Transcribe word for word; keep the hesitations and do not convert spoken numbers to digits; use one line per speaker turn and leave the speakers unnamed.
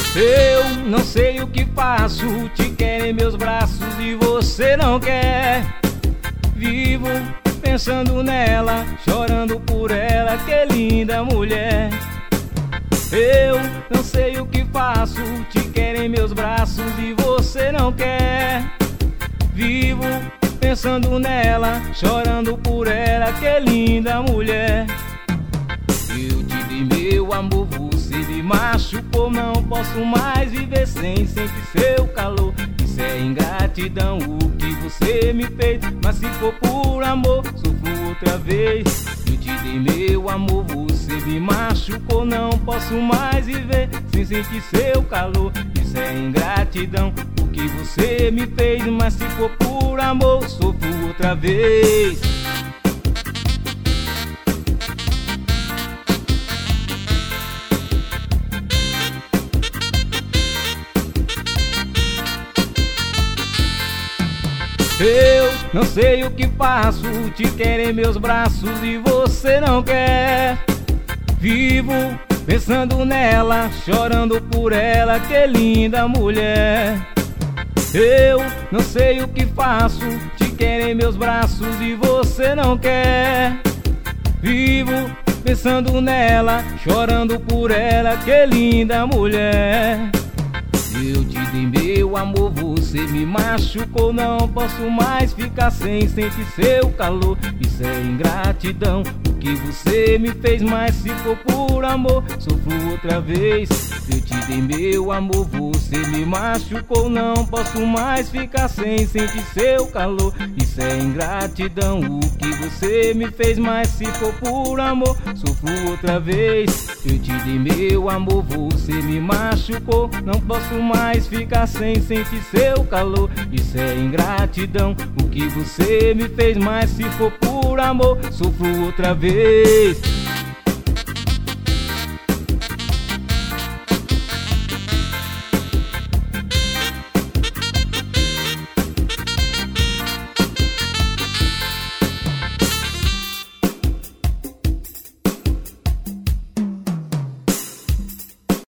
Eu não sei o que faço, te quero em meus braços e você não quer. Vivo pensando nela, chorando por ela, que linda mulher. Eu não sei o que faço, te quero em meus braços e você não quer. Vivo pensando nela, chorando por ela, que linda mulher. Eu te dei meu amor, você me machucou, não posso mais viver sem sentir seu calor. Isso é ingratidão, o que você me fez, mas se for por amor, sofro outra vez. Eu te dei meu amor, você me machucou, não posso mais viver sem sentir seu calor. Isso é ingratidão, o que você me fez, mas se for por amor, sofro outra vez. Eu não sei o que faço, te quero em meus braços e você não quer. Vivo pensando nela, chorando por ela, que linda mulher. Eu não sei o que faço, te quero em meus braços e você não quer. Vivo pensando nela, chorando por ela, que linda mulher. Eu te dei meu amor, você me machucou, não posso mais ficar sem sentir seu calor. Isso é ingratidão, o que você me fez, mas se for por amor, sofro outra vez. Eu te dei meu amor, você me machucou, não posso mais ficar sem sentir seu calor. Isso é ingratidão, o que você me fez, mas se for por amor, sofro outra vez. Eu te dei meu amor, você me machucou, não posso mais ficar sem sentir seu calor. Isso é ingratidão, o que você me fez, mas se for por amor, sofro outra vez.